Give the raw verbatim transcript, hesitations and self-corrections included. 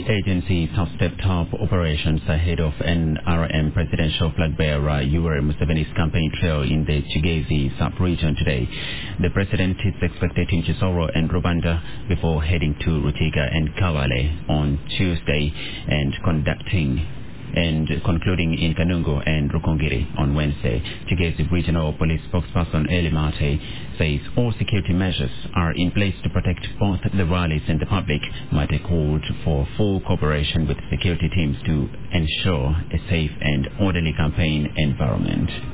agencies have stepped up operations ahead of N R M presidential flag bearer Yoweri Museveni's campaign trail in the Kigezi sub-region today. The president is expected in Chisoro and Rubanda before heading to Rutiga and Kawale on Tuesday and conducting and concluding in Kanungo and Rukongiri on Wednesday. Kigezi Regional Police spokesperson Eli Mate says all security measures are in place to protect both the rallies and the public. Mate called for full cooperation with security teams to ensure a safe and orderly campaign environment.